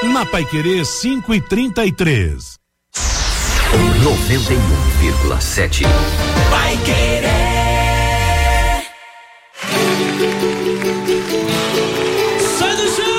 Na Paiquerê 5:33. 91,7. Paiquerê. Sai do chão!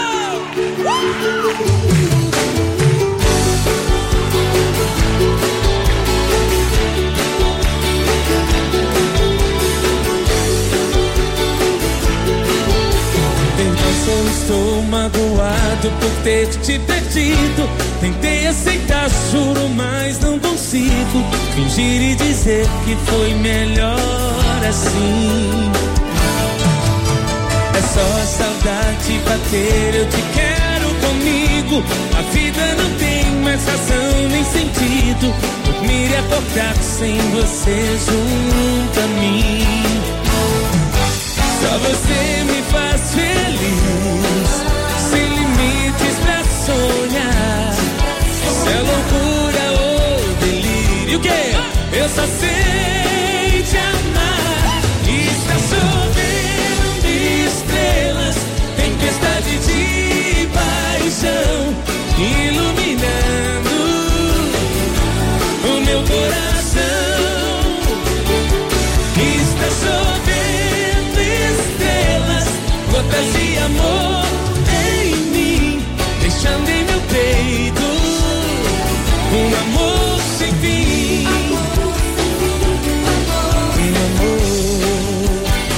Eu estou magoado por ter te perdido. Tentei aceitar, juro, mas não consigo fingir e dizer que foi melhor assim. É só a saudade bater, eu te quero comigo. A vida não tem mais razão nem sentido. Dormir e acordar sem você junto a mim. Só você me faz feliz, sem limites pra sonhar. Se é loucura ou delírio, o quê? Eu só sei te amar. Está chovendo estrelas, tempestade de paixão, iluminando o meu coração. Está chovendo estrelas, gotas de amor em mim, deixando em meu peito um amor sem fim. Um amor.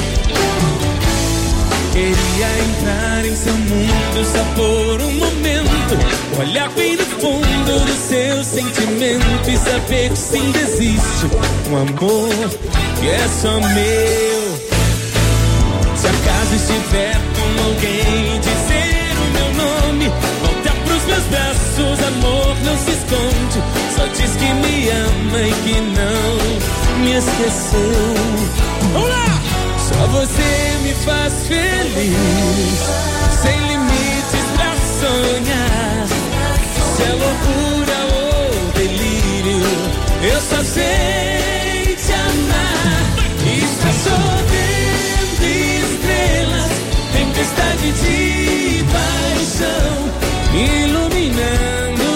Queria entrar em seu mundo só por um momento, olhar bem no fundo do seu sentimento e saber que sim existe um amor que é só meu. Se acaso estiver com alguém, dizer o meu nome, volta pros meus braços, amor, não se esconde. Só diz que me ama e que não me esqueceu. Vamos lá! Só você me faz feliz, sem limites pra sonhar. Se é loucura ou delírio, eu só sei te amar. Está chovendo estrelas, tempestade de paixão, iluminando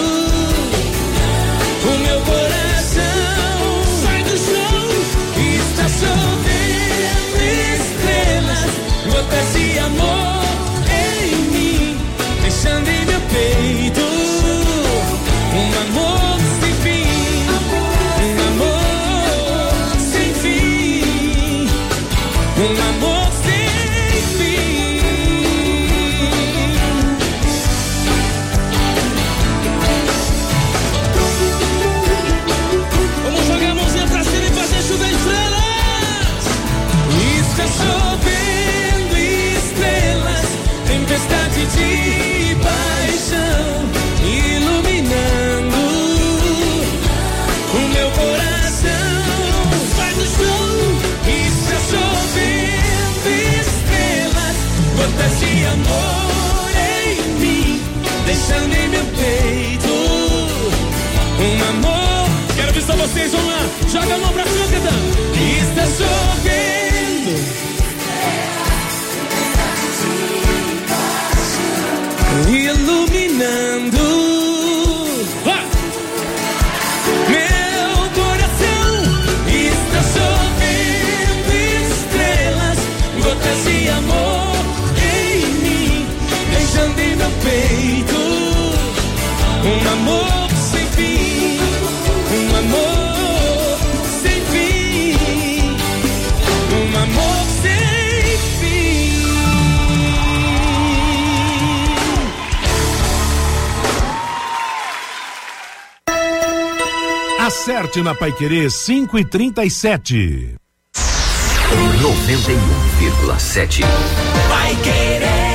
o meu coração. Sai do chão! Está chovendo estrelas, gotas de amor em mim, deixando em meu peito um amor sem fim. Um amor sem fim. Um amor sem fim. Vamos jogar a mãozinha pra cima e fazer chover estrelas. Está chovendo estrelas, tempestade de paixão, iluminando o meu coração. Sai do chão! Está chovendo estrelas, gotas de amor em mim, deixando em meu peito um amor. Quero ver só vocês, vamos lá. Joga a mão pra cima, cantando. Está chovendo, iluminando meu coração. Está chovendo estrelas, gotas de amor em mim, deixando em meu peito um amor sem fim. Um amor sem fim. Um amor sem fim. Acerte na Paiquerê 5:37. 91,7. Paiquerê.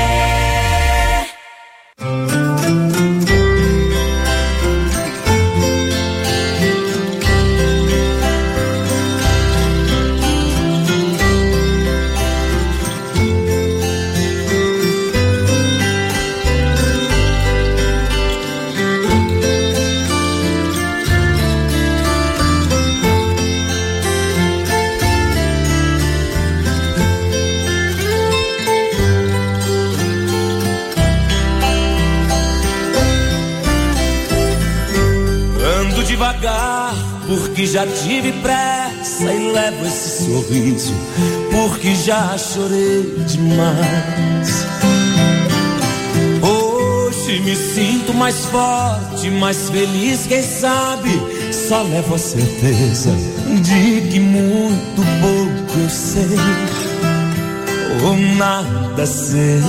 devagar, porque já tive pressa e levo esse sorriso, porque já chorei demais. Hoje me sinto mais forte, mais feliz, quem sabe só levo a certeza de que muito pouco eu sei, ou nada sei.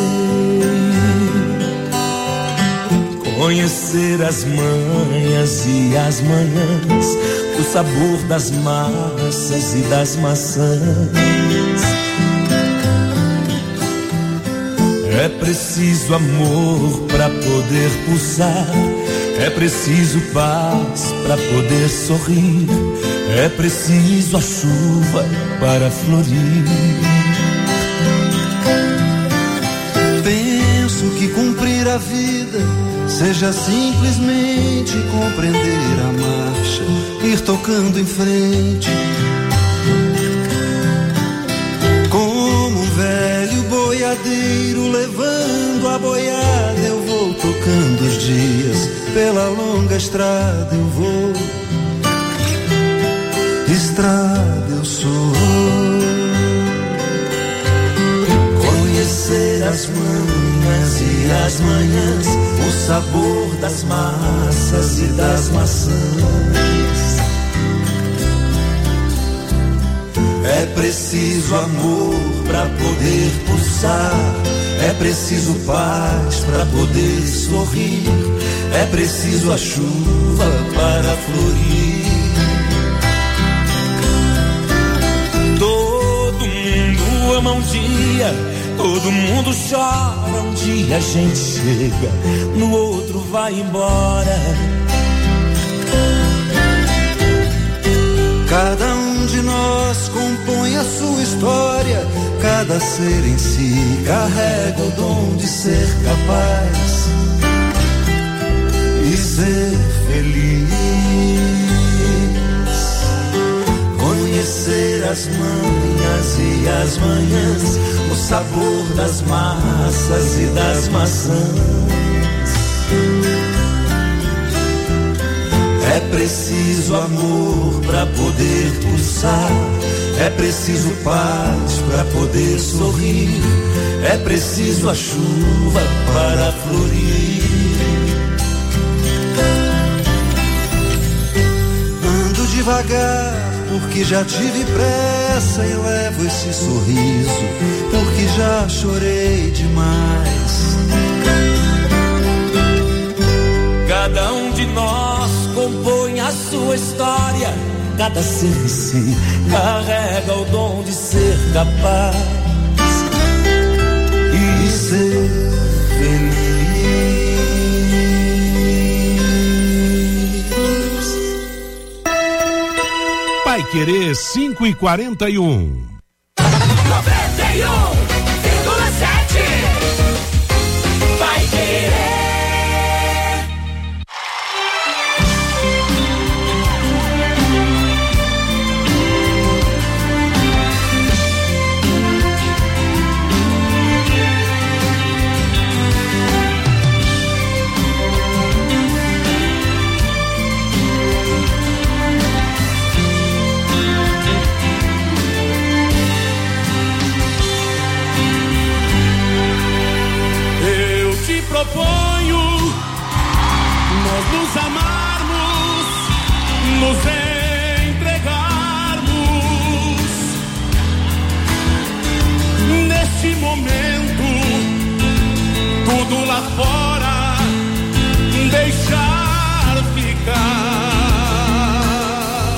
Conhecer as manhas e as manhãs, o sabor das massas e das maçãs. É preciso amor pra poder pulsar, é preciso paz pra poder sorrir, é preciso a chuva para florir. Penso que cumprir a vida seja simplesmente compreender a marcha, ir tocando em frente. Como um velho boiadeiro levando a boiada, eu vou tocando os dias, pela longa estrada eu vou. Estrada eu sou. Conhecer as manhas e as manhãs, o sabor das massas e das maçãs. É preciso amor pra poder pulsar, é preciso paz pra poder sorrir, é preciso a chuva para florir. Todo mundo ama um dia, todo mundo chora, um dia a gente chega, no outro vai embora. Cada um de nós compõe a sua história, cada ser em si carrega o dom de ser capaz e ser feliz. Conhecer as manhas e as manhãs, o sabor das massas e das maçãs. É preciso amor pra poder pulsar, é preciso paz pra poder sorrir, é preciso a chuva para florir. Ando devagar porque já tive pressa e levo esse sorriso, porque já chorei demais. Cada um de nós compõe a sua história, cada ser em si carrega o dom de ser capaz e ser feliz. Paiquerê 5:41. 91,7. Paiquerê. Proponho nós nos amarmos, nos entregarmos neste momento, tudo lá fora deixar ficar.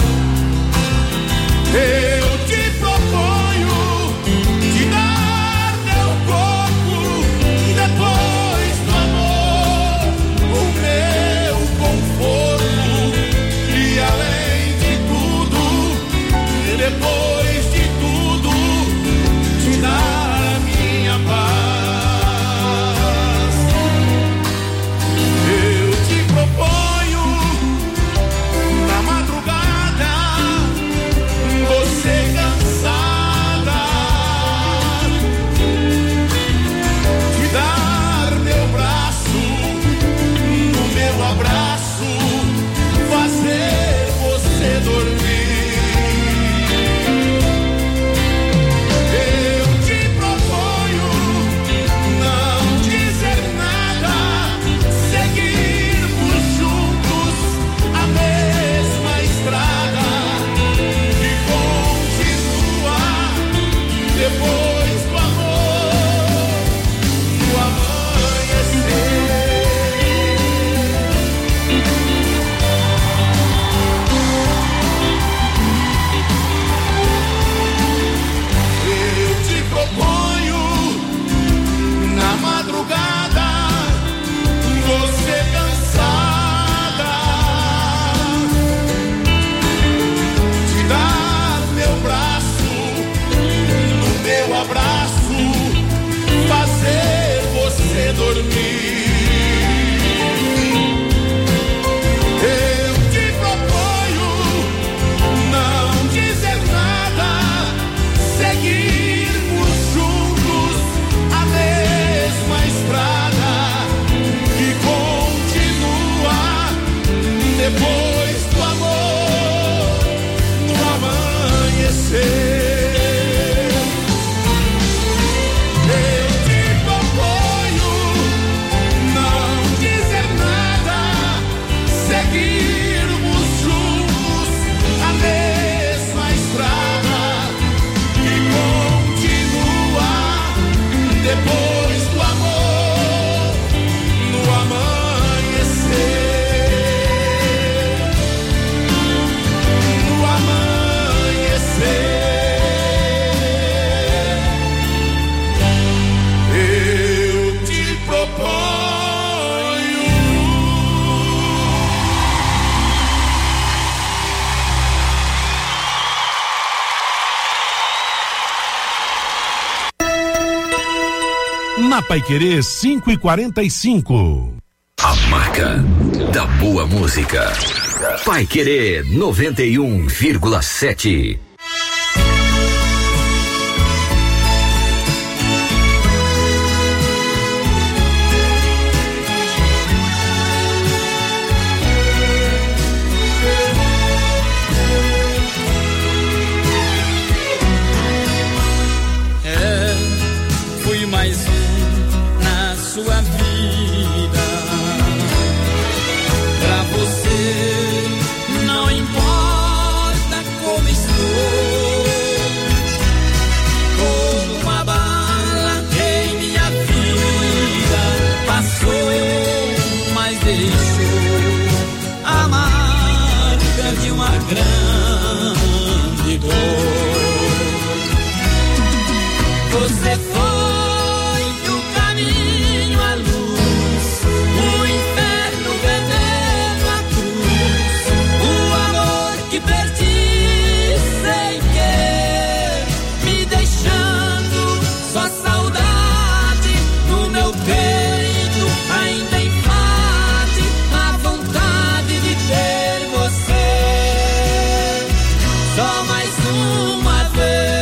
Eu te proponho te dar meu corpo depois do amor, o meu conforto, e além de tudo, e depois de tudo, te dar a minha paz. Eu te proponho Na Paiquerê 5:45. A marca da boa música. Paiquerê 91,7. Fui mais um na sua vida. Pra você não importa como estou, como uma bala em minha vida passou, mas deixou a marca de uma grande dor. Você foi o caminho, a luz, o inferno, o veneno, a cruz, o amor que perdi sem querer, me deixando só saudade no meu peito, ainda invade a vontade de ter você, só mais uma vez.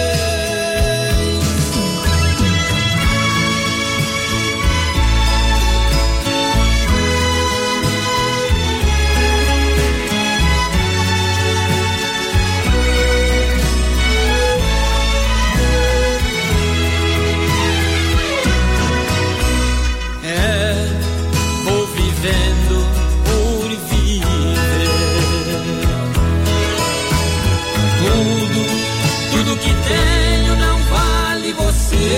Vou vivendo por viver. Tudo que tenho não vale você.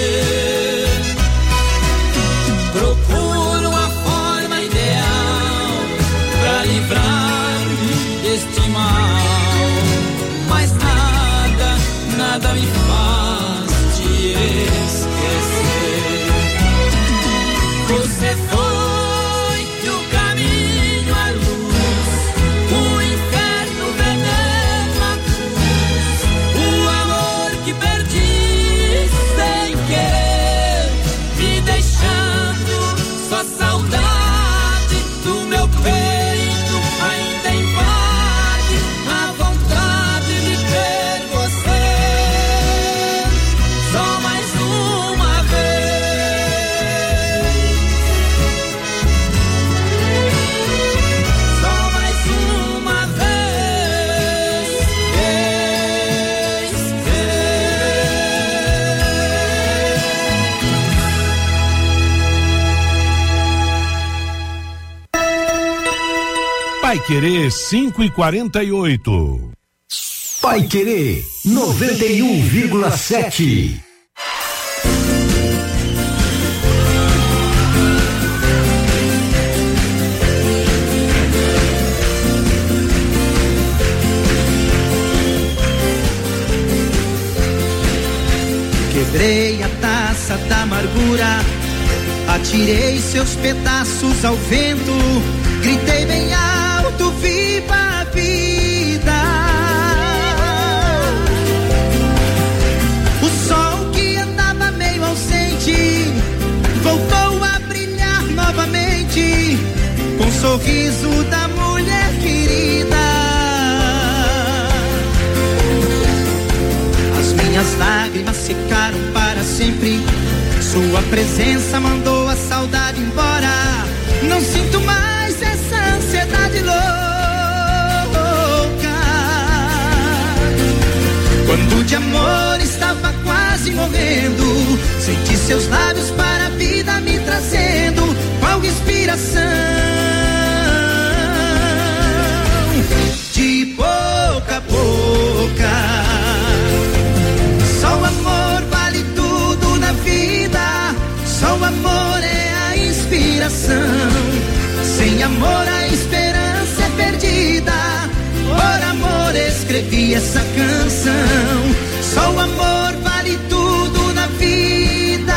Procuro uma forma ideal pra livrar-me deste mal, mas nada me faz te esquecer. Você foi o caminho, a luz, o inferno, o veneno, a cruz, o amor que perdi sem querer, me deixando só saudade do meu peito, ainda invade a vontade de ter você, só mais uma vez. Só mais uma vez. Paiquerê 5:48. Paiquerê 91,7. Quebrei a taça da amargura, atirei seus pedaços ao vento, gritei bem alto, viva a vida. O sol que andava meio ausente voltou a brilhar novamente, com o sorriso da mulher querida. As minhas lágrimas secaram para sempre, sua presença mandou a saudade embora. Não sinto mais essa ansiedade louca. Quando de amor estava quase morrendo, senti seus lábios para a vida me trazendo, qual inspiração. De boca a boca, só o amor vale tudo na vida, só o amor é a inspiração. Sem amor a esperança é perdida, por amor escrevi essa canção. Só o amor vale tudo na vida,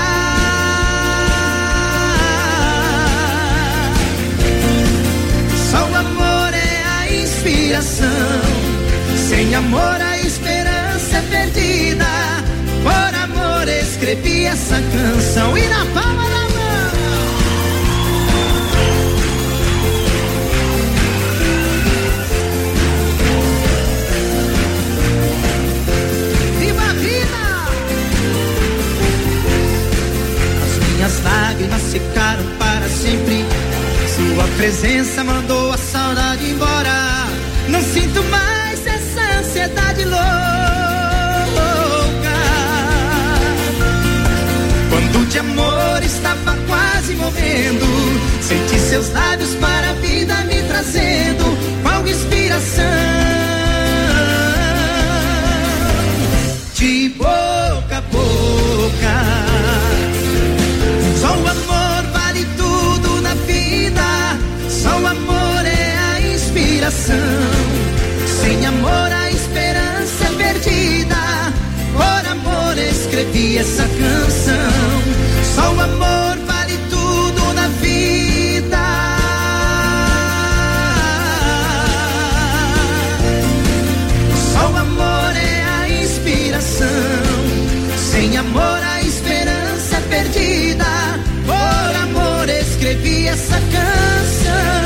só o amor é a inspiração. Sem amor a esperança é perdida, por amor escrevi escrevi essa canção e na palma da mão. Viva a vida! As minhas lágrimas secaram para sempre. Sua presença mandou a saudade embora. Não sinto mais essa ansiedade louca. Quando de amor estava quase morrendo, senti seus lábios para a vida me trazendo qual inspiração. De boca a boca, só o amor vale tudo na vida. Só o amor é a inspiração. Sem amor a esperança é perdida. Por amor escrevi essa canção. Só o amor vale tudo na vida. Só o amor é a inspiração. Sem amor a esperança é perdida. Por amor escrevi essa canção.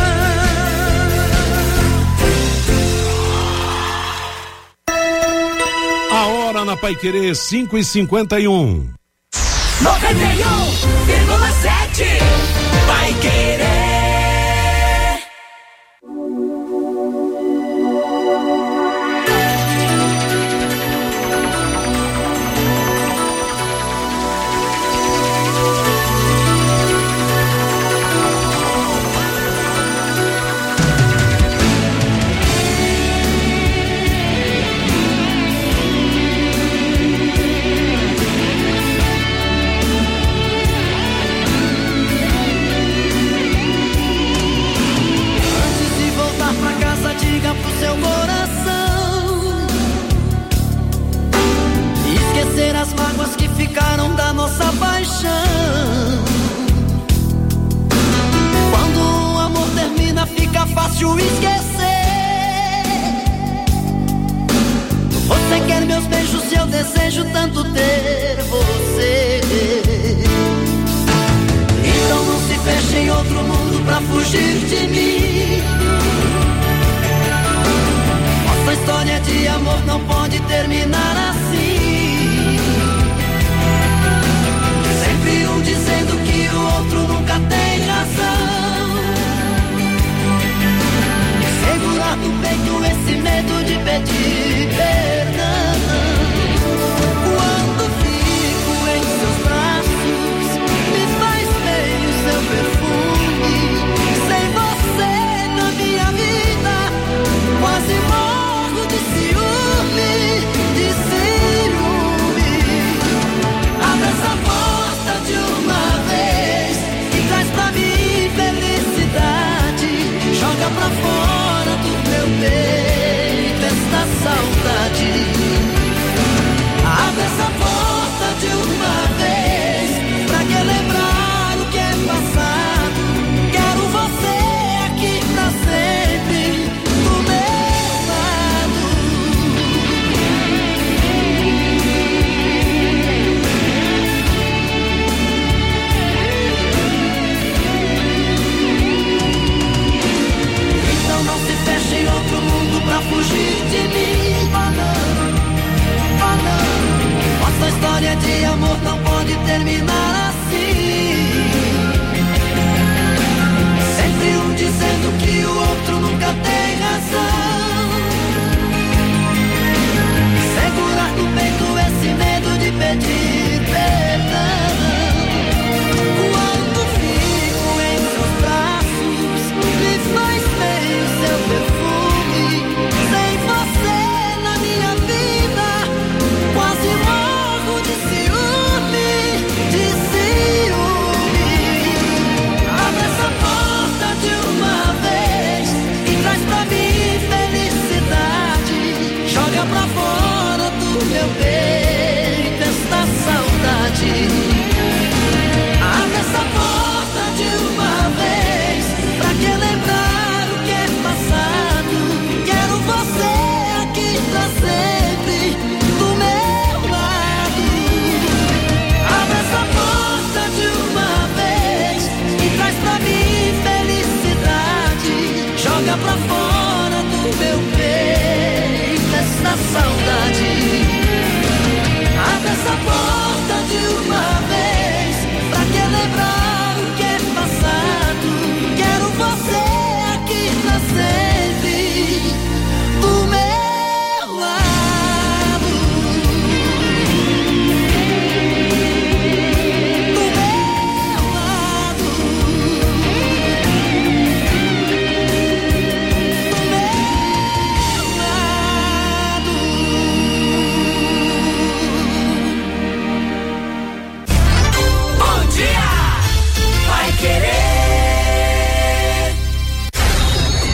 A hora na Paiquerê 5h51. 91,7 Paiquerê. Diga pro seu coração esquecer as mágoas que ficaram da nossa paixão. Quando o amor termina fica fácil esquecer. Você quer meus beijos e eu desejo tanto ter você. Então não se feche em outro mundo pra fugir de mim. Nossa história de amor não pode terminar assim. Sempre um dizendo que o outro nunca tem razão. Segurar no peito esse medo de pedir perdão. Quando fico em seus braços, me faz bem o seu perfume. Sem você na minha vida, quase morro de ciúme, de ciúme. Abre essa porta de uma vez e traz pra mim felicidade. Joga pra fora do meu peito esta saudade.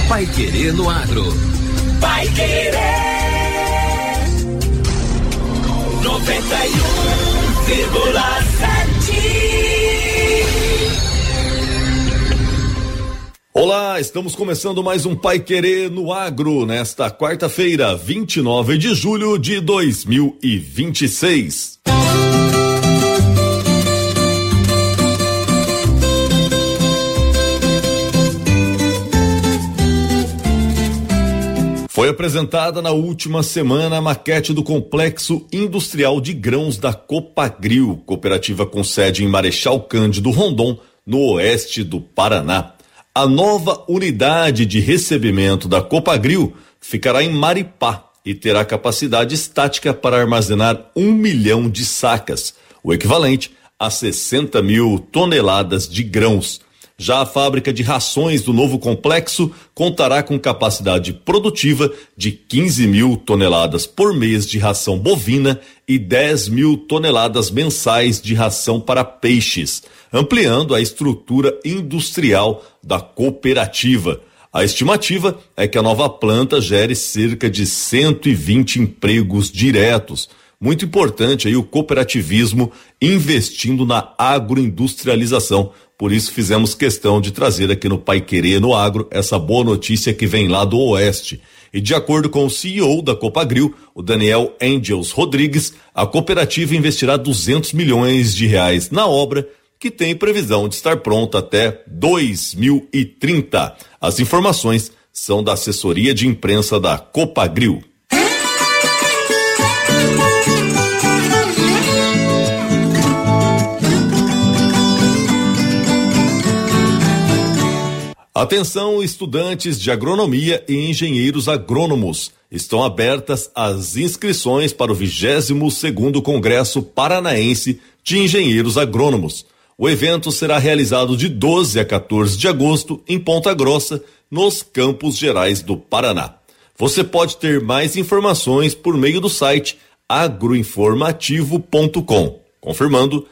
Paiquerê no Agro. Paiquerê 91,7. Olá, estamos começando mais um Paiquerê no Agro nesta quarta-feira, 29 de julho de 2026. Foi apresentada na última semana a maquete do Complexo Industrial de Grãos da Copagril, cooperativa com sede em Marechal Cândido Rondon, no oeste do Paraná. A nova unidade de recebimento da Copagril ficará em Maripá e terá capacidade estática para armazenar 1 milhão de sacas, o equivalente a 60 mil toneladas de grãos. Já a fábrica de rações do novo complexo contará com capacidade produtiva de 15 mil toneladas por mês de ração bovina e 10 mil toneladas mensais de ração para peixes, ampliando a estrutura industrial da cooperativa. A estimativa é que a nova planta gere cerca de 120 empregos diretos. Muito importante aí o cooperativismo investindo na agroindustrialização. Por isso fizemos questão de trazer aqui no Paiquerê no Agro essa boa notícia que vem lá do Oeste. E de acordo com o CEO da Copagril, o Daniel Angels Rodrigues, a cooperativa investirá 200 milhões de reais na obra, que tem previsão de estar pronta até 2030. As informações são da assessoria de imprensa da Copagril. Atenção, estudantes de agronomia e engenheiros agrônomos. Estão abertas as inscrições para o 22º Congresso Paranaense de Engenheiros Agrônomos. O evento será realizado de 12 a 14 de agosto em Ponta Grossa, nos Campos Gerais do Paraná. Você pode ter mais informações por meio do site agroinformativo.com. Confirmando,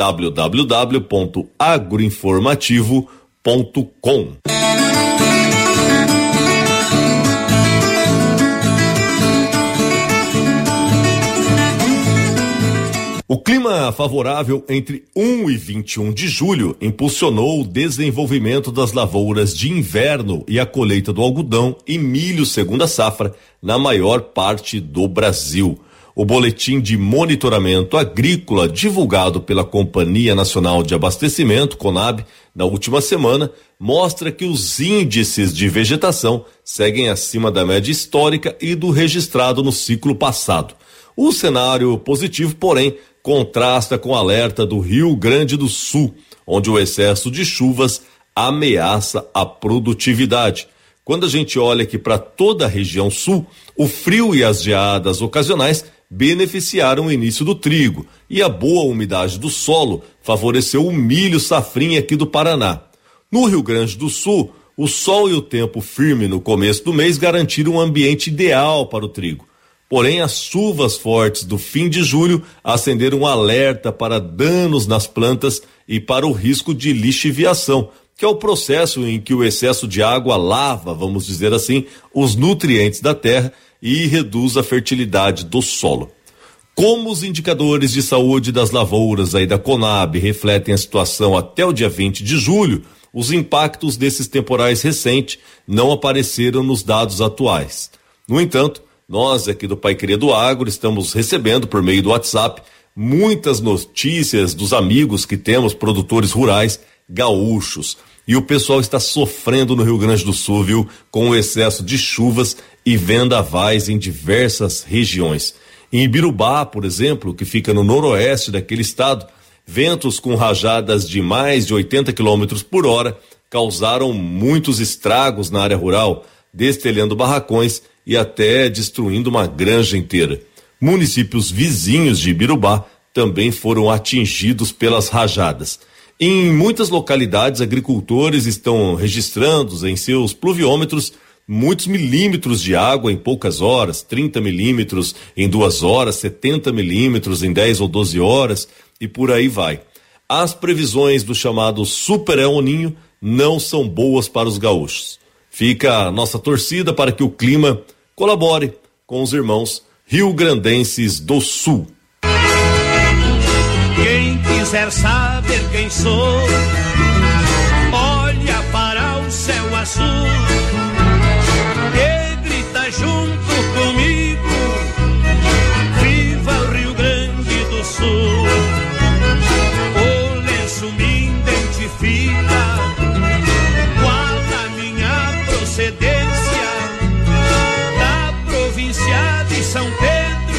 www.agroinformativo.com. O clima favorável entre 1 e 21 de julho impulsionou o desenvolvimento das lavouras de inverno e a colheita do algodão e milho segunda safra na maior parte do Brasil. O boletim de monitoramento agrícola divulgado pela Companhia Nacional de Abastecimento, CONAB, na última semana, mostra que os índices de vegetação seguem acima da média histórica e do registrado no ciclo passado. O cenário positivo, porém, contrasta com o alerta do Rio Grande do Sul, onde o excesso de chuvas ameaça a produtividade. Quando a gente olha aqui para toda a região sul, o frio e as geadas ocasionais beneficiaram o início do trigo e a boa umidade do solo favoreceu o milho safrinha aqui do Paraná. No Rio Grande do Sul, o sol e o tempo firme no começo do mês garantiram um ambiente ideal para o trigo. Porém, as chuvas fortes do fim de julho acenderam um alerta para danos nas plantas e para o risco de lixiviação, que é o processo em que o excesso de água lava, vamos dizer assim, os nutrientes da terra e reduz a fertilidade do solo. Como os indicadores de saúde das lavouras aí da CONAB refletem a situação até o dia 20 de julho, os impactos desses temporais recentes não apareceram nos dados atuais. No entanto, nós aqui do Paiquerê do Agro estamos recebendo por meio do WhatsApp muitas notícias dos amigos que temos, produtores rurais, gaúchos. E o pessoal está sofrendo no Rio Grande do Sul, viu? Com o excesso de chuvas e vendavais em diversas regiões. Em Ibirubá, por exemplo, que fica no noroeste daquele estado, ventos com rajadas de mais de 80 km por hora causaram muitos estragos na área rural, destelhando barracões e até destruindo uma granja inteira. Municípios vizinhos de Ibirubá também foram atingidos pelas rajadas. Em muitas localidades, agricultores estão registrando em seus pluviômetros muitos milímetros de água em poucas horas, 30 milímetros em 2 horas, 70 milímetros em 10 ou 12 horas e por aí vai. As previsões do chamado Super El Ninho não são boas para os gaúchos. Fica a nossa torcida para que o clima colabore com os irmãos rio-grandenses do Sul. Quem quiser saber quem sou, olha para o céu azul e grita junto comigo: viva o Rio Grande do Sul. O lenço me identifica, qual a minha procedência, da província de São Pedro,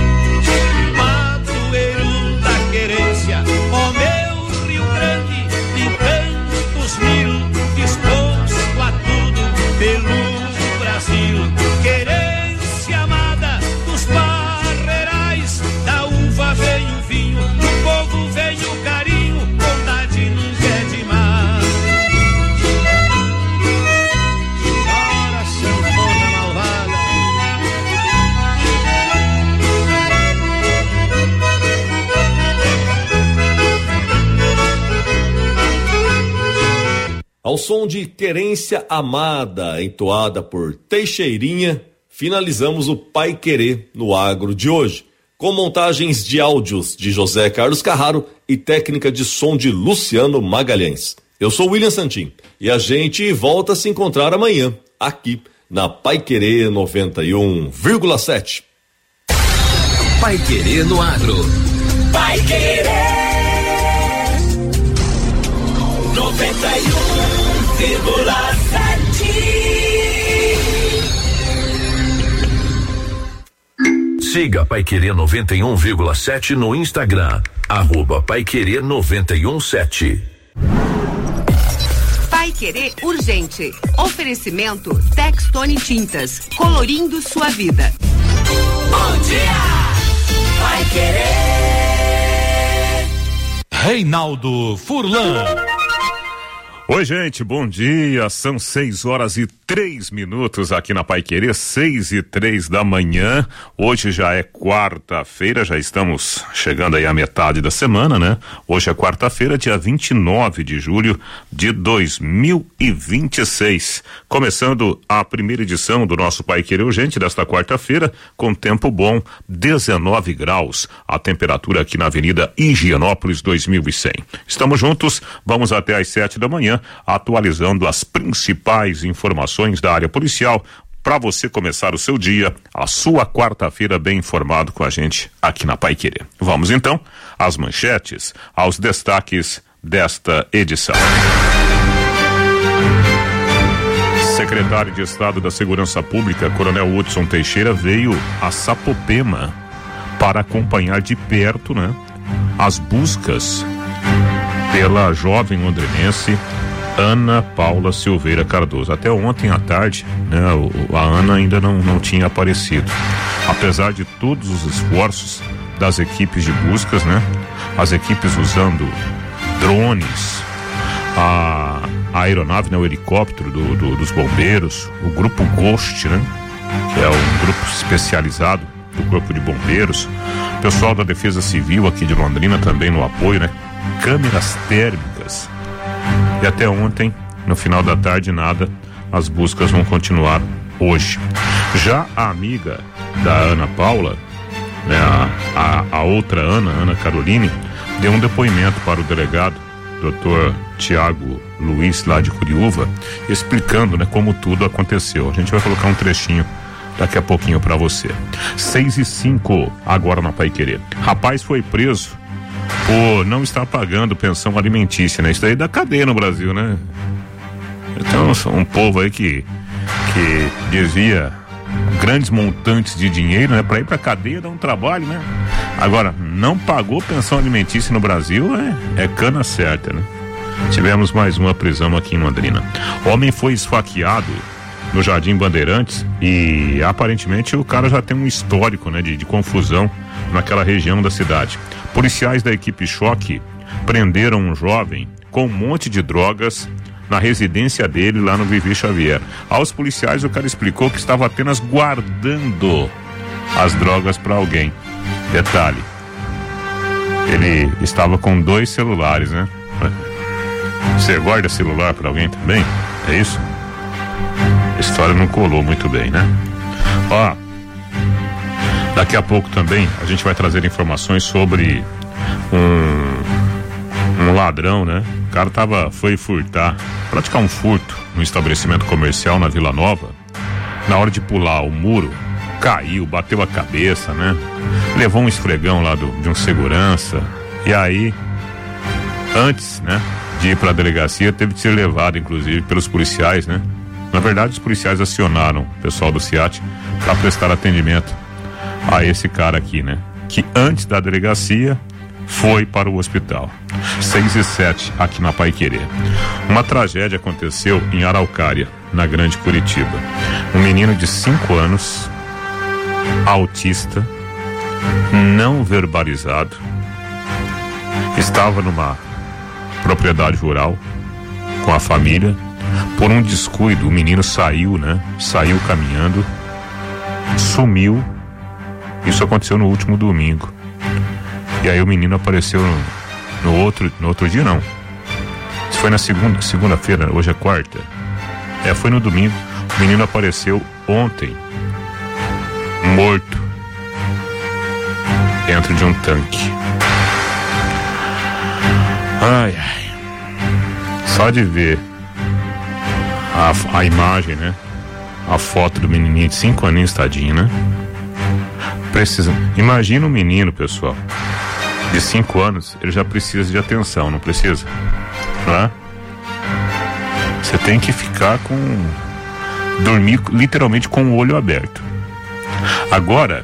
padroeiro da querência. Ó meu Rio Grande, de tantos mil, disposto a tudo pelo Brasil. Querência amada dos parreirais, da uva vem o vinho, do povo vem o carinho, bondade nunca é demais. Ora, sanfona malvada. Ao som de Querência Amada, entoada por Teixeirinha, finalizamos o Pai Querer no Agro de hoje, com montagens de áudios de José Carlos Carraro e técnica de som de Luciano Magalhães. Eu sou William Santin e a gente volta a se encontrar amanhã, aqui na Pai Querer 91,7. Pai Querer no Agro. Pai Querer 91,7. Siga Pai Querer 91,7 no Instagram. Pai Querer 91,7. Pai Querer Urgente. Oferecimento Textone Tintas, colorindo sua vida. Bom dia, Pai Querer. Reinaldo Furlan. Oi, gente, bom dia. São 6h03 aqui na Pai Querer, 6h03 da manhã. Hoje já é quarta-feira, já estamos chegando aí à metade da semana, né? Hoje é quarta-feira, dia 29 de julho de 2026. Começando a primeira edição do nosso Pai Querer Urgente desta quarta-feira, com tempo bom, 19 graus. A temperatura aqui na Avenida Higienópolis 2100. Estamos juntos, vamos até às 7 da manhã. Atualizando as principais informações da área policial para você começar o seu dia, a sua quarta-feira bem informado com a gente aqui na Pai Querer. Vamos então às manchetes, aos destaques desta edição. Secretário de Estado da Segurança Pública, Coronel Hudson Teixeira, veio a Sapopema para acompanhar de perto, né, as buscas pela jovem londrinense Ana Paula Silveira Cardoso. Até ontem à tarde, né, a Ana ainda não tinha aparecido. Apesar de todos os esforços das equipes de buscas, né, as equipes usando drones, a aeronave, né, o helicóptero dos bombeiros, o grupo Ghost, né, que é um grupo especializado do Corpo de Bombeiros, o pessoal da Defesa Civil aqui de Londrina também no apoio, né, câmeras térmicas. E até ontem, no final da tarde, nada. As buscas vão continuar hoje. Já a amiga da Ana Paula, né, a outra Ana Caroline, deu um depoimento para o delegado, Dr. Tiago Luiz, lá de Curiúva, explicando, né, como tudo aconteceu. A gente vai colocar um trechinho daqui a pouquinho para você. 6h05 agora na Pai Querer. Rapaz foi preso por não estar pagando pensão alimentícia, né? Isso daí dá cadeia no Brasil, né? Então, um povo aí que desvia grandes montantes de dinheiro, né? Pra ir pra cadeia dá um trabalho, né? Agora, não pagou pensão alimentícia no Brasil, é cana certa, né? Tivemos mais uma prisão aqui em Londrina. Homem foi esfaqueado no Jardim Bandeirantes e aparentemente o cara já tem um histórico, né? De confusão naquela região da cidade. Policiais da equipe Choque prenderam um jovem com um monte de drogas na residência dele lá no Vivi Xavier. Aos policiais o cara explicou que estava apenas guardando as drogas para alguém. Detalhe, ele estava com 2 celulares, né? Você guarda celular para alguém também? É isso? A história não colou muito bem, né? Ó, daqui a pouco também a gente vai trazer informações sobre um ladrão, né? O cara foi praticar um furto no estabelecimento comercial na Vila Nova. Na hora de pular o muro, caiu, bateu a cabeça, né? Levou um esfregão lá de um segurança. E aí, antes, né, de ir pra delegacia, teve que ser levado, inclusive, pelos policiais, né? Na verdade, os policiais acionaram o pessoal do SIAT para prestar atendimento a esse cara aqui, né? Que antes da delegacia foi para o hospital. 6:07 aqui na Paiquerê. Uma tragédia aconteceu em Araucária, na Grande Curitiba. Um menino de 5 anos, autista, não verbalizado, estava numa propriedade rural com a família. Por um descuido, o menino saiu, né? Saiu caminhando, sumiu. Isso aconteceu no último domingo. E aí o menino apareceu no outro dia, não. Isso foi na segunda-feira, hoje é quarta. Foi no domingo. O menino apareceu ontem, morto, dentro de um tanque. Ai, ai. Só de ver a imagem, né? A foto do menininho de 5 aninhos, tadinho, né? Imagina um menino, pessoal, de 5 anos, ele já precisa de atenção, não precisa? Não é? Você tem que ficar dormir literalmente com o olho aberto. Agora,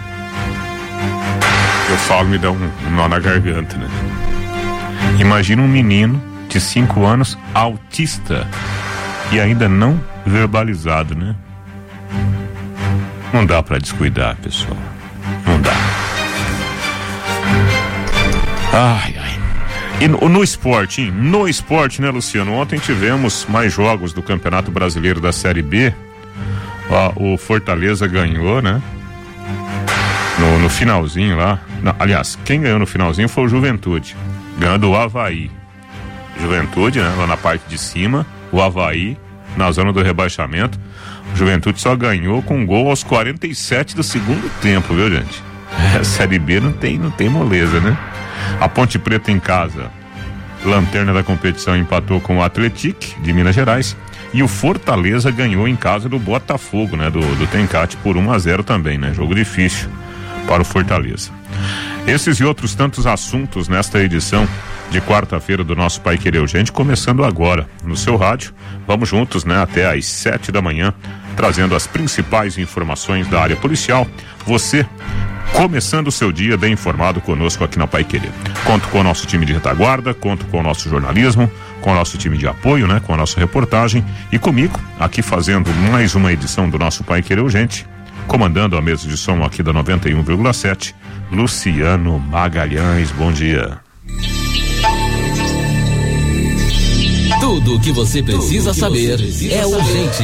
eu falo, me dá um nó na garganta, né? Imagina um menino de 5 anos, autista, e ainda não verbalizado, né? Não dá pra descuidar, pessoal. Não dá. Ai, ai. E no esporte, hein? No esporte, né, Luciano? Ontem tivemos mais jogos do Campeonato Brasileiro da Série B. O Fortaleza ganhou, né? No finalzinho lá. Não, aliás, quem ganhou no finalzinho foi o Juventude. Ganhou do Avaí. Juventude, né? Lá na parte de cima. O Avaí, na zona do rebaixamento. O Juventude só ganhou com um gol aos 47 do segundo tempo, viu, gente? A Série B não tem moleza, né? A Ponte Preta em casa, lanterna da competição, empatou com o Atlético de Minas Gerais. E o Fortaleza ganhou em casa do Botafogo, né? Do Tencate por 1-0 também, né? Jogo difícil para o Fortaleza. Esses e outros tantos assuntos nesta edição de quarta-feira do nosso Paiquerê Urgente, começando agora no seu rádio. Vamos juntos, né? Até às 7 da manhã, trazendo as principais informações da área policial. Você começando o seu dia bem informado conosco aqui na Paiquerê. Conto com o nosso time de retaguarda, conto com o nosso jornalismo, com o nosso time de apoio, né? Com a nossa reportagem e comigo, aqui fazendo mais uma edição do nosso Paiquerê Urgente, comandando a mesa de som aqui da 91,7, Luciano Magalhães. Bom dia. Tudo o que você precisa saber é urgente.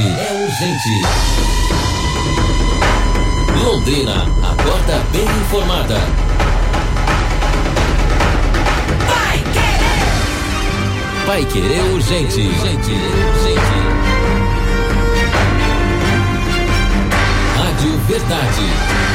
Londrina, acorda bem informada. Paiquerê Urgente. Rádio Verdade.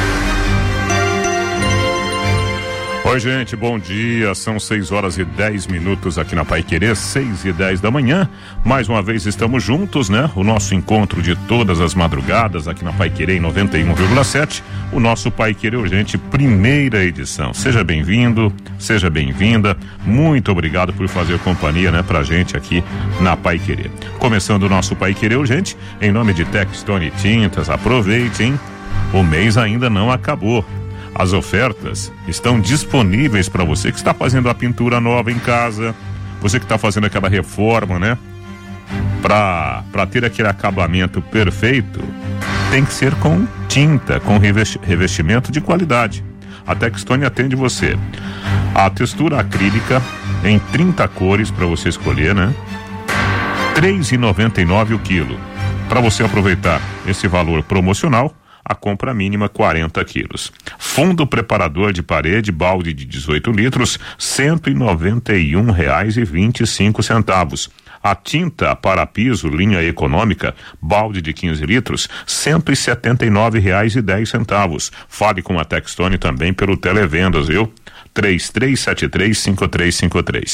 Oi, gente, bom dia. São 6h10 aqui na Paiquerê, 6h10 da manhã. Mais uma vez estamos juntos, né? O nosso encontro de todas as madrugadas aqui na Paiquerê em 91,7. O nosso Paiquerê Urgente, primeira edição. Seja bem-vindo, seja bem-vinda. Muito obrigado por fazer companhia, né, pra gente aqui na Paiquerê. Começando o nosso Paiquerê Urgente, em nome de Textone Tintas, aproveite, hein? O mês ainda não acabou. As ofertas estão disponíveis para você que está fazendo a pintura nova em casa, você que está fazendo aquela reforma, né? Para ter aquele acabamento perfeito, tem que ser com tinta, com revestimento de qualidade. A Textone atende você. A textura acrílica em 30 cores para você escolher, né? R$ 3,99 o quilo. Para você aproveitar esse valor promocional, a compra mínima 40 quilos. Fundo preparador de parede, balde de 18 litros, R$ 191,25. A tinta para piso, linha econômica, balde de 15 litros, R$179,10. Fale com a Textone também pelo Televendas, viu? 3373-5353.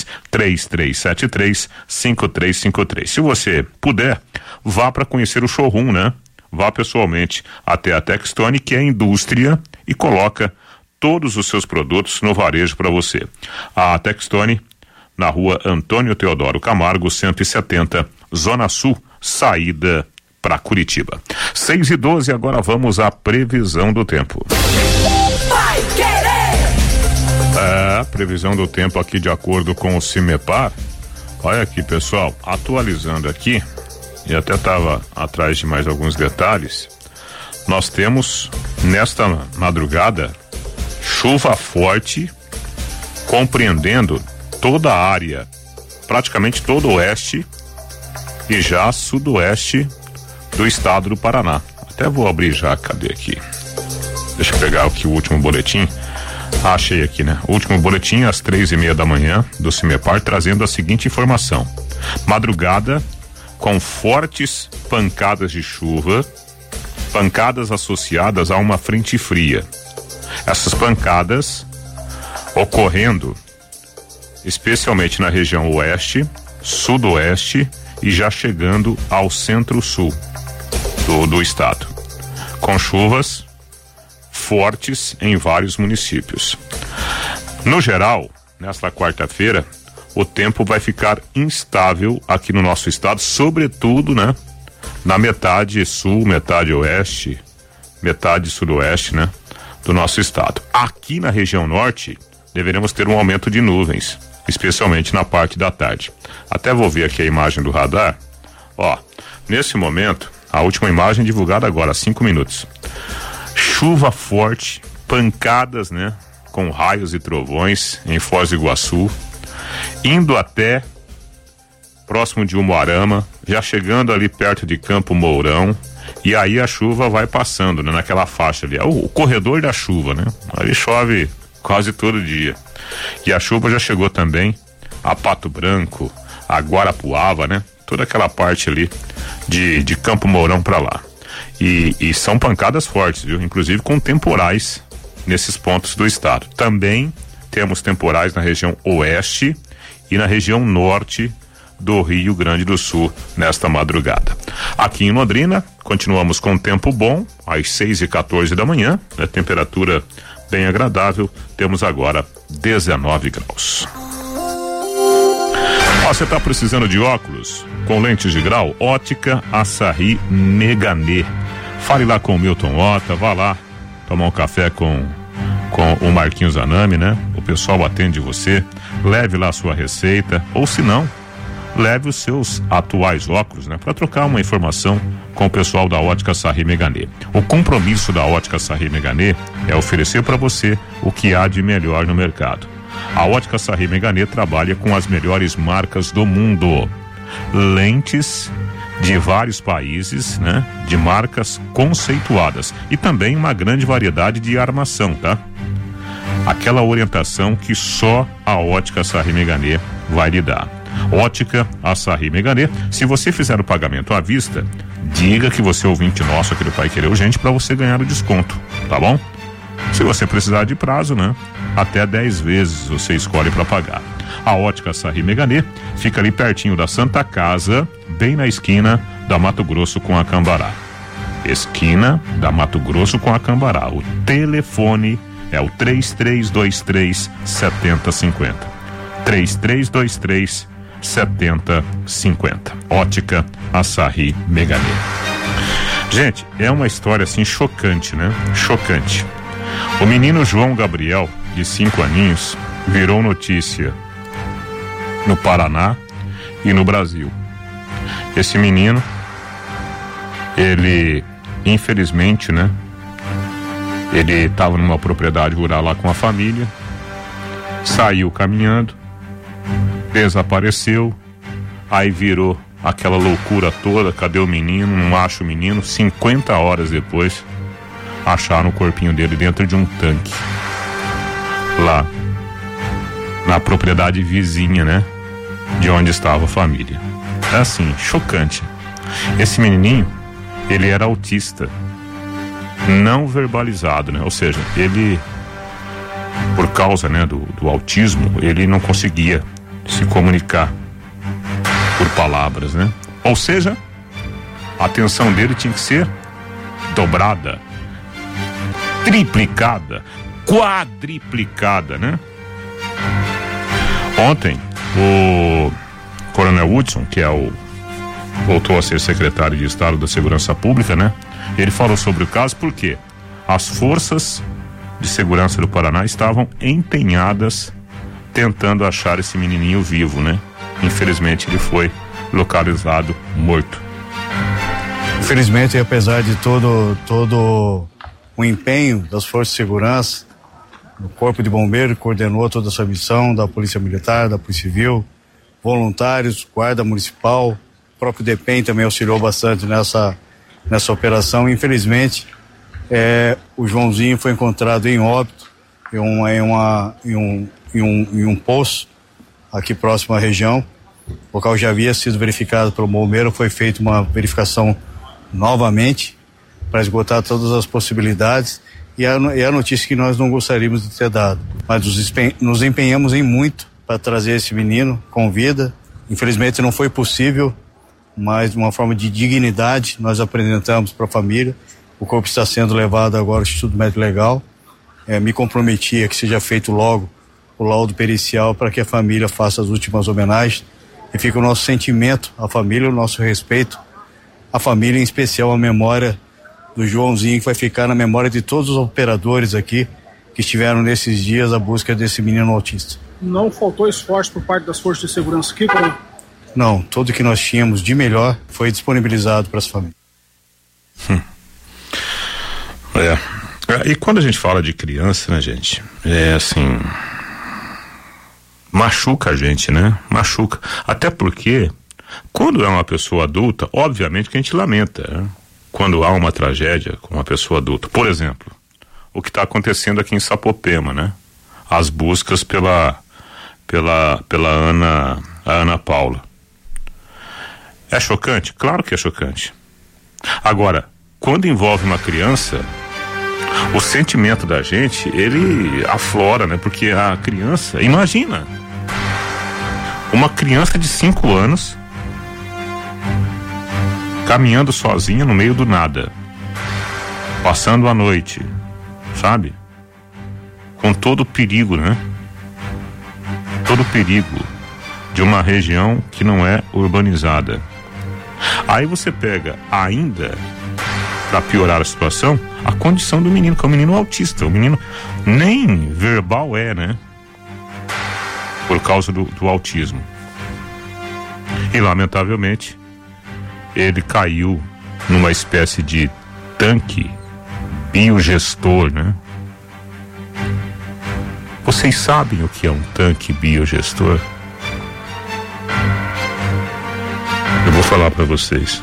3373-5353. Se você puder, vá para conhecer o showroom, né? Vá pessoalmente até a Textone, que é indústria, e coloca todos os seus produtos no varejo para você. A Textone, na rua Antônio Teodoro Camargo, 170, Zona Sul, saída para Curitiba. 6:12, agora vamos à previsão do tempo. Vai Querer! Previsão do tempo aqui de acordo com o CIMEPAR. Olha aqui, pessoal, atualizando aqui, e até estava atrás de mais alguns detalhes. Nós temos nesta madrugada chuva forte, compreendendo toda a área, praticamente todo o oeste e já sudoeste do estado do Paraná. Até vou abrir já, cadê aqui? Deixa eu pegar aqui o último boletim. Achei aqui, né? O último boletim às 3:30 da manhã do CIMEPAR, trazendo a seguinte informação: madrugada com fortes pancadas de chuva, pancadas associadas a uma frente fria. Essas pancadas ocorrendo especialmente na região oeste, sudoeste e já chegando ao centro-sul do estado, com chuvas fortes em vários municípios. No geral, nesta quarta-feira, o tempo vai ficar instável aqui no nosso estado, sobretudo, né, na metade sul, metade oeste, metade sudoeste, né, do nosso estado. Aqui na região norte, deveremos ter um aumento de nuvens, especialmente na parte da tarde. Até vou ver aqui a imagem do radar. Ó, nesse momento, a última imagem divulgada agora, há 5 minutos. Chuva forte, pancadas, né, com raios e trovões em Foz do Iguaçu, indo até próximo de Umuarama, já chegando ali perto de Campo Mourão, e aí a chuva vai passando, né, naquela faixa ali, o corredor da chuva, né? Ali chove quase todo dia. E a chuva já chegou também a Pato Branco, a Guarapuava, né? Toda aquela parte ali de Campo Mourão para lá. E são pancadas fortes, viu? Inclusive com temporais nesses pontos do estado. Também temos temporais na região oeste e na região norte do Rio Grande do Sul nesta madrugada. Aqui em Londrina, continuamos com tempo bom, às 6:14 da manhã, né? Temperatura bem agradável, temos agora 19 graus. Você está precisando de óculos com lentes de grau? Ótica Açaí Meganê. Fale lá com o Milton Ota, vá lá tomar um café com o Marquinhos Anami, né? O pessoal atende você, leve lá a sua receita, ou se não, leve os seus atuais óculos, né? Para trocar uma informação com o pessoal da Ótica Açaí Meganê. O compromisso da Ótica Açaí Meganê é oferecer para você o que há de melhor no mercado. A Ótica Açaí Meganê trabalha com as melhores marcas do mundo. Lentes de vários países, né? De marcas conceituadas e também uma grande variedade de armação, tá? Aquela orientação que só a Ótica Açaí Meganê vai lhe dar. Ótica Açaí Meganê. Se você fizer o pagamento à vista, diga que você é ouvinte nosso aqui do Pai Querer Urgente para você ganhar o desconto, tá bom? Se você precisar de prazo, né? Até 10 vezes você escolhe para pagar. A Ótica Açaí Meganê fica ali pertinho da Santa Casa, bem na esquina da Mato Grosso com a Cambará. Esquina da Mato Grosso com a Cambará. O telefone é o 3323-7050. 3323-7050. Ótica Açaí Meganê. Gente, é uma história assim chocante, né? Chocante. O menino João Gabriel, de 5 aninhos, virou notícia no Paraná e no Brasil. Esse menino, ele, infelizmente, né? Ele estava numa propriedade rural lá com a família, saiu caminhando, desapareceu, aí virou aquela loucura toda, cadê o menino, não acha o menino, 50 horas depois, acharam o corpinho dele dentro de um tanque, lá, na propriedade vizinha, né, de onde estava a família. é assim, chocante. Esse menininho, ele era autista, não verbalizado, né? Ou seja, ele, por causa, né, do autismo, ele não conseguia se comunicar por palavras, né? Ou seja, a atenção dele tinha que ser dobrada, triplicada, quadriplicada, né? Ontem, o Coronel Hudson, que voltou a ser secretário de Estado da Segurança Pública, né? Ele falou sobre o caso porque as forças de segurança do Paraná estavam empenhadas tentando achar esse menininho vivo, né? Infelizmente ele foi localizado morto. Infelizmente, apesar de todo o empenho das forças de segurança, o Corpo de Bombeiros coordenou toda essa missão, da Polícia Militar, da Polícia Civil, voluntários, Guarda Municipal, o próprio DEPEN também auxiliou bastante nessa operação. Infelizmente, o Joãozinho foi encontrado em óbito, em um poço aqui próximo à região. O local já havia sido verificado pelo bombeiro, foi feita uma verificação novamente para esgotar todas as possibilidades e a notícia que nós não gostaríamos de ter dado, mas nos empenhamos em muito para trazer esse menino com vida. Infelizmente não foi possível, mas de uma forma de dignidade nós apresentamos para a família. O corpo está sendo levado agora ao Instituto Médico Legal. Me comprometi a que seja feito logo o laudo pericial para que a família faça as últimas homenagens. E fica o nosso sentimento à família, o nosso respeito à família, em especial a memória do Joãozinho, que vai ficar na memória de todos os operadores aqui que estiveram nesses dias à busca desse menino autista. Não faltou esforço por parte das forças de segurança aqui, Coronel? Não, tudo que nós tínhamos de melhor foi disponibilizado para as famílias. E quando a gente fala de criança, né, gente, assim, machuca a gente, né? Machuca. Até porque, quando é uma pessoa adulta, obviamente que a gente lamenta, né? Quando há uma tragédia com uma pessoa adulta. Por exemplo, o que está acontecendo aqui em Sapopema, né? As buscas pela Ana Paula. É chocante? Claro que é chocante. Agora, quando envolve uma criança, o sentimento da gente, ele aflora, né? Porque a criança, imagina, uma criança de 5 anos caminhando sozinha no meio do nada, passando a noite, sabe? Com todo o perigo, né? Todo o perigo de uma região que não é urbanizada. Aí você pega ainda, para piorar a situação, a condição do menino, que é um menino autista. O menino nem verbal né? Por causa do autismo. E lamentavelmente ele caiu numa espécie de tanque biogestor, né? Vocês sabem o que é um tanque biogestor? Eu vou falar para vocês.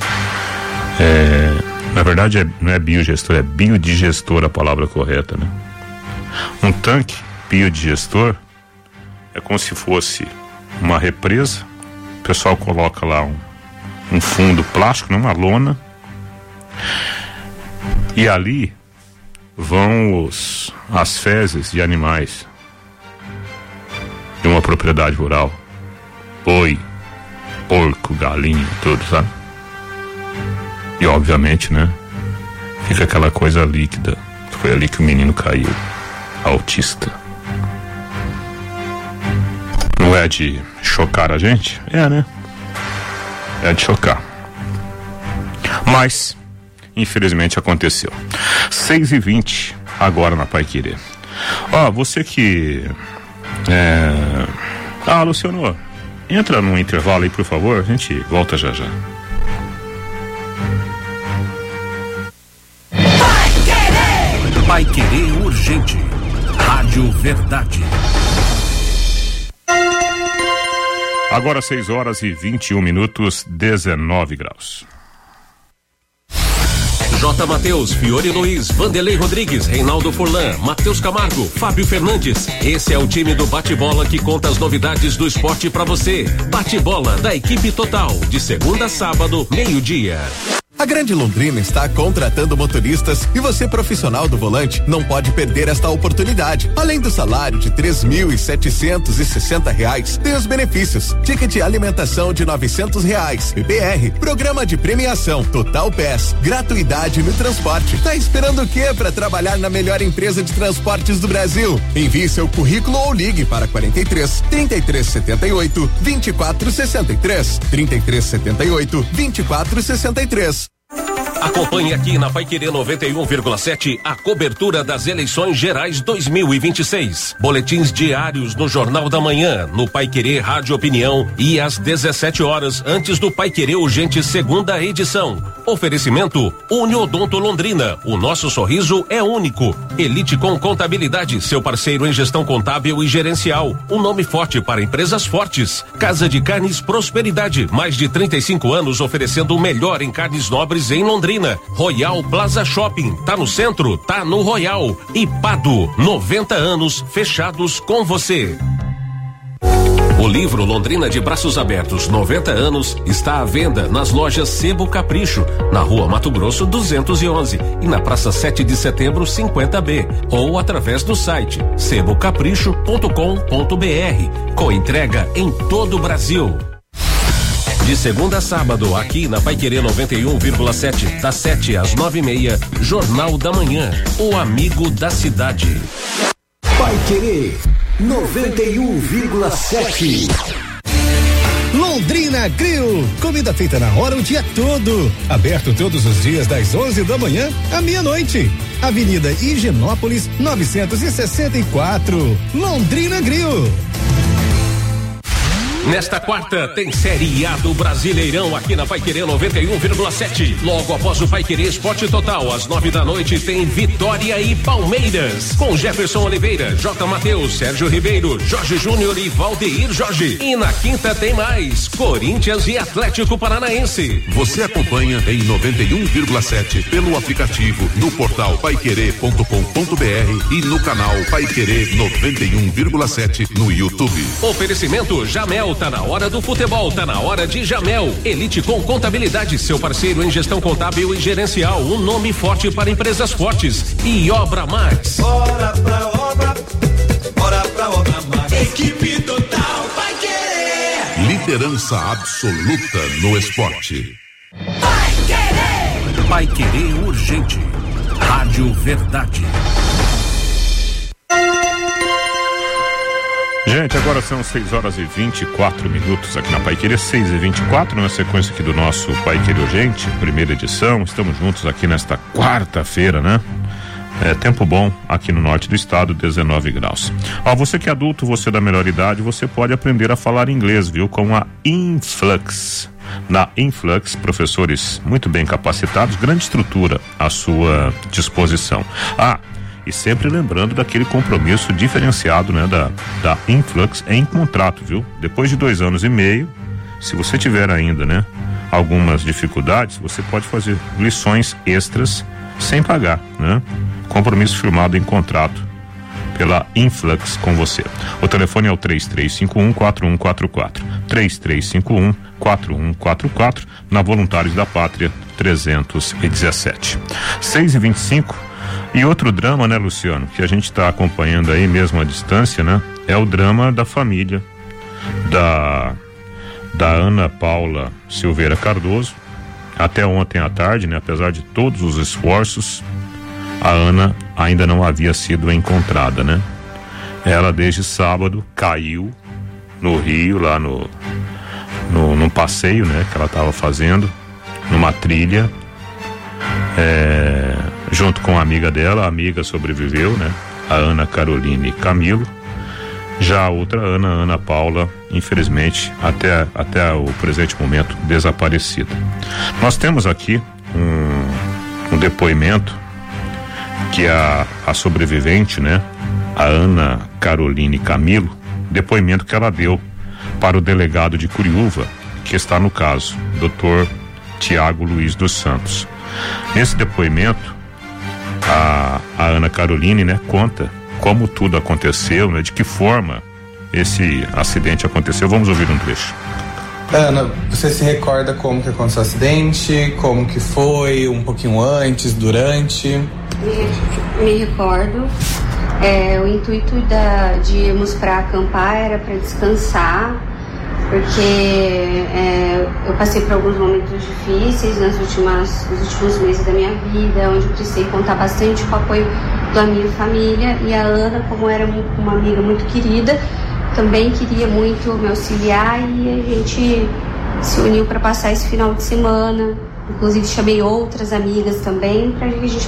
Na verdade não é biogestor, é biodigestor a palavra correta, né? Um tanque biodigestor é como se fosse uma represa. O pessoal coloca lá um fundo plástico, uma lona, e ali vão as fezes de animais de uma propriedade rural, boi, porco, galinha, tudo, sabe? E obviamente, né, fica aquela coisa líquida. Foi ali que o menino caiu, autista. Não é de chocar a gente? Né? É de chocar. Mas, infelizmente, aconteceu. 6h20, agora na Paiquerê. Você que... Luciano, entra num intervalo aí, por favor. A gente volta já já. Paiquerê Urgente. Rádio Verdade. Agora 6h21, 19 graus. J. Matheus, Fiore Luiz, Vanderlei Rodrigues, Reinaldo Furlan, Matheus Camargo, Fábio Fernandes. Esse é o time do Bate-Bola que conta as novidades do esporte pra você. Bate-Bola da equipe total, de segunda a sábado, meio-dia. A Grande Londrina está contratando motoristas e você, profissional do volante, não pode perder esta oportunidade. Além do salário de R$3.760, tem os benefícios: ticket alimentação de R$900, PPR, programa de premiação, Total Pass, gratuidade no transporte. Tá esperando o quê para trabalhar na melhor empresa de transportes do Brasil? Envie seu currículo ou ligue para 43-3378 2463, 3378 2463. Acompanhe aqui na Paiquerê 91,7 a cobertura das eleições gerais 2026. Boletins diários no Jornal da Manhã, no Paiquerê Rádio Opinião e às 17 horas antes do Paiquerê Urgente segunda edição. Oferecimento Uniodonto Londrina. O nosso sorriso é único. Elite com Contabilidade, seu parceiro em gestão contábil e gerencial. Um nome forte para empresas fortes. Casa de Carnes Prosperidade, mais de 35 anos oferecendo o melhor em carnes nobres em Londrina. Royal Plaza Shopping, tá no centro, tá no Royal. E Pado, 90 anos fechados com você. O livro Londrina de Braços Abertos 90 anos está à venda nas lojas Sebo Capricho, na Rua Mato Grosso 211 e na Praça 7 de Setembro 50B, ou através do site sebocapricho.com.br, com entrega em todo o Brasil. De segunda a sábado, aqui na Paiquerê 91,7, das 7 às 9:30, Jornal da Manhã, o amigo da cidade. Paiquerê 91,7. Londrina Grill, comida feita na hora o dia todo. Aberto todos os dias das 11 da manhã à meia-noite. Avenida Higienópolis 964. Londrina Grill. Nesta quarta tem Série A do Brasileirão aqui na Paiquerê 91,7. Logo após o Paiquerê Esporte Total, às 9 da noite, tem Vitória e Palmeiras. Com Jefferson Oliveira, J. Matheus, Sérgio Ribeiro, Jorge Júnior e Valdeir Jorge. E na quinta tem mais Corinthians e Atlético Paranaense. Você acompanha em 91,7 pelo aplicativo, no portal paiquerê.com.br e no canal Paiquerê 91,7 no YouTube. Oferecimento Jamel. Tá na hora do futebol, tá na hora de Jamel. Elite com Contabilidade, seu parceiro em gestão contábil e gerencial. Um nome forte para empresas fortes. E Obra Max. Bora pra obra, bora pra Obra Max. Equipe total vai querer. Liderança absoluta no esporte. Vai querer. Vai querer urgente. Rádio Verdade. Gente, agora são 6h24 aqui na Paiquerê, 6h24, na sequência aqui do nosso Paiquerê Urgente, primeira edição. Estamos juntos aqui nesta quarta-feira, né? É tempo bom aqui no norte do estado, 19 graus. Ó, você que é adulto, você da melhor idade, você pode aprender a falar inglês, viu? Com a Influx. Na Influx, professores muito bem capacitados, grande estrutura à sua disposição. E sempre lembrando daquele compromisso diferenciado, né, da Influx em contrato, viu? Depois de 2 anos e meio, se você tiver ainda, né, algumas dificuldades, você pode fazer lições extras sem pagar, né? Compromisso firmado em contrato pela Influx com você. O telefone é o 3351-4144. 3351-4144, na Voluntários da Pátria 317. 6h25. E outro drama, né, Luciano, que a gente está acompanhando aí mesmo à distância, né? É o drama da família da Ana Paula Silveira Cardoso. Até ontem à tarde, né? Apesar de todos os esforços, a Ana ainda não havia sido encontrada, né? Ela desde sábado caiu no rio, lá no passeio, né? Que ela estava fazendo, numa trilha, junto com a amiga dela. A amiga sobreviveu, né? A Ana Caroline Camilo. Já a outra Ana Paula, infelizmente, até o presente momento, desaparecida. Nós temos aqui um depoimento que a sobrevivente, né? A Ana Caroline Camilo, depoimento que ela deu para o delegado de Curiúva, que está no caso, Dr. Tiago Luiz dos Santos. Nesse depoimento, a Ana Caroline, né, conta como tudo aconteceu, né, de que forma esse acidente aconteceu. Vamos ouvir um trecho. Ana, você se recorda como que aconteceu o acidente? Como que foi? Um pouquinho antes, durante? Me recordo. O intuito de irmos para acampar era para descansar, porque eu passei por alguns momentos difíceis nos últimos meses da minha vida, onde eu precisei contar bastante com o apoio da minha família, e a Ana, como era uma amiga muito querida, também queria muito me auxiliar, e a gente se uniu para passar esse final de semana. Inclusive chamei outras amigas também para que a gente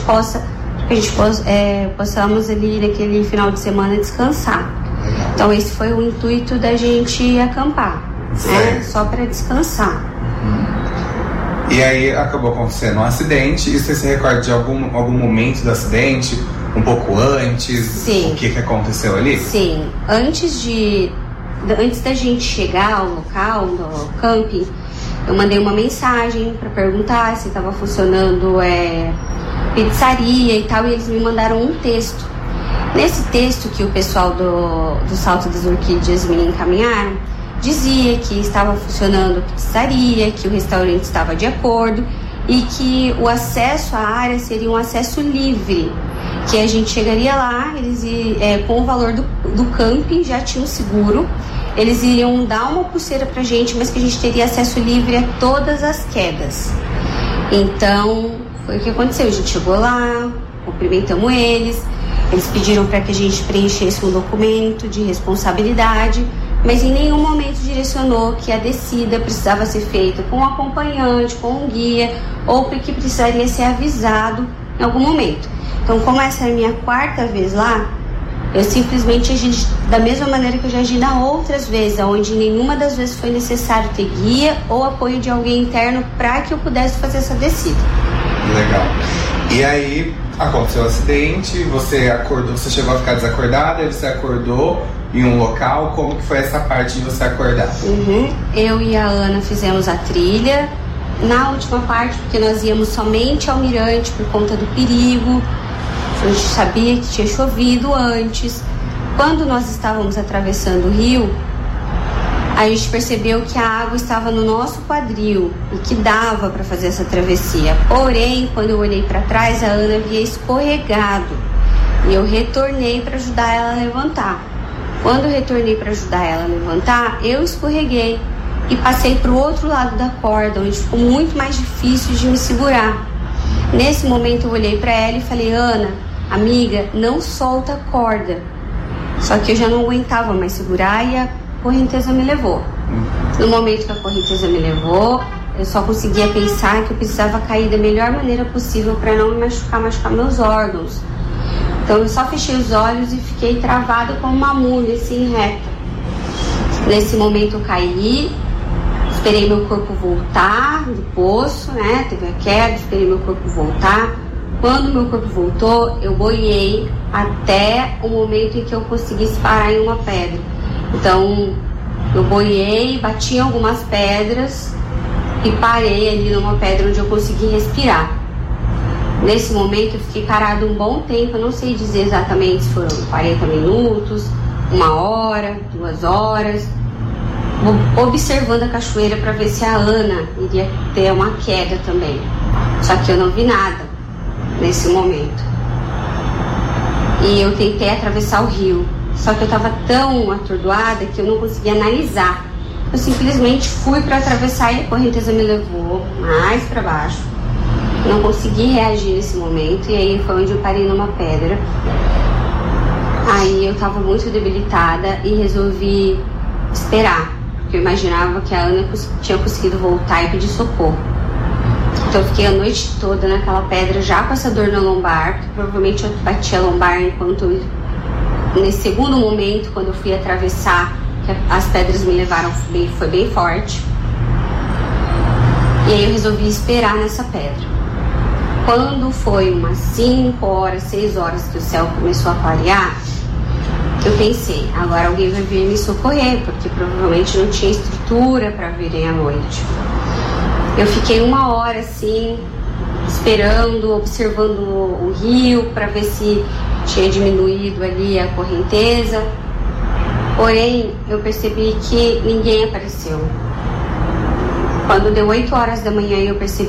possamos ali naquele final de semana descansar. Então esse foi o intuito da gente acampar, né? Só para descansar. E aí acabou acontecendo um acidente, e você se recorda de algum momento do acidente? Um pouco antes? Sim. O que aconteceu ali? Sim. Antes da gente chegar ao local do camping, eu mandei uma mensagem para perguntar se estava funcionando pizzaria e tal, e eles me mandaram um texto. Nesse texto que o pessoal do Salto das Orquídeas me encaminharam, dizia que estava funcionando pizzaria, que o restaurante estava de acordo e que o acesso à área seria um acesso livre, que a gente chegaria lá, eles com o valor do camping, já tinha o seguro, eles iriam dar uma pulseira pra gente, mas que a gente teria acesso livre a todas as quedas. Então foi o que aconteceu, a gente chegou lá, cumprimentamos eles pediram para que a gente preenchesse um documento de responsabilidade, mas em nenhum momento direcionou que a descida precisava ser feita com um acompanhante, com um guia, ou que precisaria ser avisado em algum momento. Então, como essa é a minha 4ª vez lá, eu simplesmente agi da mesma maneira que eu já agi na outras vezes, onde nenhuma das vezes foi necessário ter guia ou apoio de alguém interno para que eu pudesse fazer essa descida. Legal. E aí aconteceu o acidente, você acordou, você chegou a ficar desacordada, aí você acordou em um local. Como que foi essa parte de você acordar? Eu e a Ana fizemos a trilha na última parte, porque nós íamos somente ao mirante por conta do perigo. A gente sabia que tinha chovido antes. Quando nós estávamos atravessando o rio, a gente percebeu que a água estava no nosso quadril e que dava para fazer essa travessia. Porém, quando eu olhei para trás, a Ana havia escorregado e eu retornei para ajudar ela a levantar. Quando eu retornei para ajudar ela a levantar, eu escorreguei e passei para o outro lado da corda, onde ficou muito mais difícil de me segurar. Nesse momento eu olhei para ela e falei: Ana, amiga, não solta a corda. Só que eu já não aguentava mais segurar e a correnteza me levou. No momento que a correnteza me levou, eu só conseguia pensar que eu precisava cair da melhor maneira possível para não me machucar meus órgãos. Então eu só fechei os olhos e fiquei travada como uma múmia, assim, reta. Nesse momento eu caí, esperei meu corpo voltar do poço, né? Teve a queda, esperei meu corpo voltar. Quando meu corpo voltou, eu boiei até o momento em que eu conseguisse parar em uma pedra. Então, eu boiei, bati em algumas pedras e parei ali numa pedra onde eu consegui respirar. Nesse momento, eu fiquei parado um bom tempo, eu não sei dizer exatamente se foram 40 minutos, 1 hora, 2 horas, observando a cachoeira para ver se a Ana iria ter uma queda também. Só que eu não vi nada nesse momento. E eu tentei atravessar o rio, só que eu estava tão atordoada que eu não conseguia analisar. Eu simplesmente fui para atravessar e a correnteza me levou mais para baixo. Não consegui reagir nesse momento, e aí foi onde eu parei numa pedra. Aí eu estava muito debilitada e resolvi esperar, porque eu imaginava que a Ana tinha conseguido voltar e pedir socorro. Então eu fiquei a noite toda naquela pedra, já com essa dor na lombar, porque provavelmente eu bati a lombar nesse segundo momento, quando eu fui atravessar, que as pedras me levaram, foi bem forte. E aí eu resolvi esperar nessa pedra. Quando foi umas 5 horas, 6 horas que o céu começou a clarear, eu pensei, agora alguém vai vir me socorrer, porque provavelmente não tinha estrutura para virem à noite. Eu fiquei 1 hora assim, esperando, observando o rio para ver se tinha diminuído ali a correnteza. Porém, eu percebi que ninguém apareceu. Quando deu 8 horas da manhã, eu percebi